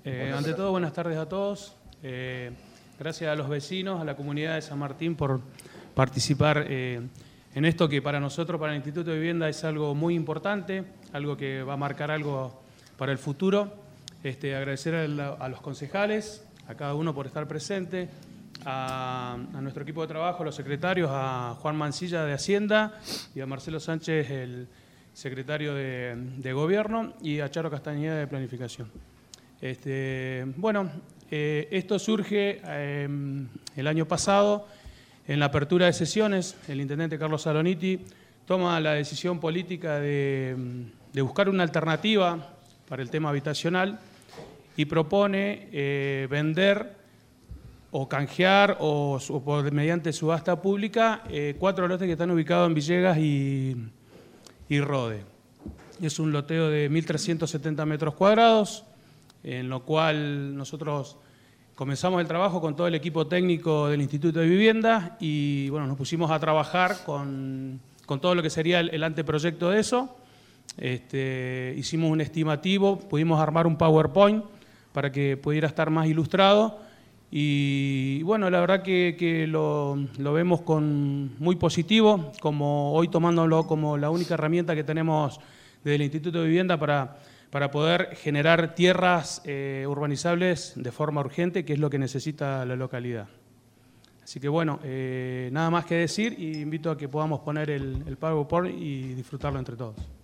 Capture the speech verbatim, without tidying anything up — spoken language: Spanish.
Eh, ante todo, buenas tardes a todos. Eh, gracias a los vecinos, a la comunidad de San Martín por participar eh, en esto que para nosotros, para el Instituto de Vivienda, es algo muy importante, algo que va a marcar algo para el futuro. Este, agradecer a, la, a los concejales, a cada uno por estar presente, a, a nuestro equipo de trabajo, a los secretarios, a Juan Mancilla de Hacienda y a Marcelo Sánchez, el secretario de, de Gobierno, y a Charo Castañeda de Planificación. Este, bueno, eh, esto surge eh, el año pasado, en la apertura de sesiones. El intendente Carlos Saloniti toma la decisión política de, de buscar una alternativa para el tema habitacional y propone eh, vender o canjear o, o por, mediante subasta pública eh, cuatro lotes que están ubicados en Villegas y, y Rode. Es un loteo de mil trescientos setenta metros cuadrados, en lo cual nosotros comenzamos el trabajo con todo el equipo técnico del Instituto de Vivienda y bueno, nos pusimos a trabajar con, con todo lo que sería el, el anteproyecto de eso. Este, hicimos un estimativo, pudimos armar un PowerPoint para que pudiera estar más ilustrado y bueno, la verdad que, que lo, lo vemos con muy positivo, como hoy tomándolo como la única herramienta que tenemos desde el Instituto de Vivienda para para poder generar tierras eh, urbanizables de forma urgente, que es lo que necesita la localidad. Así que bueno, eh, nada más que decir y invito a que podamos poner el, el PowerPoint y disfrutarlo entre todos.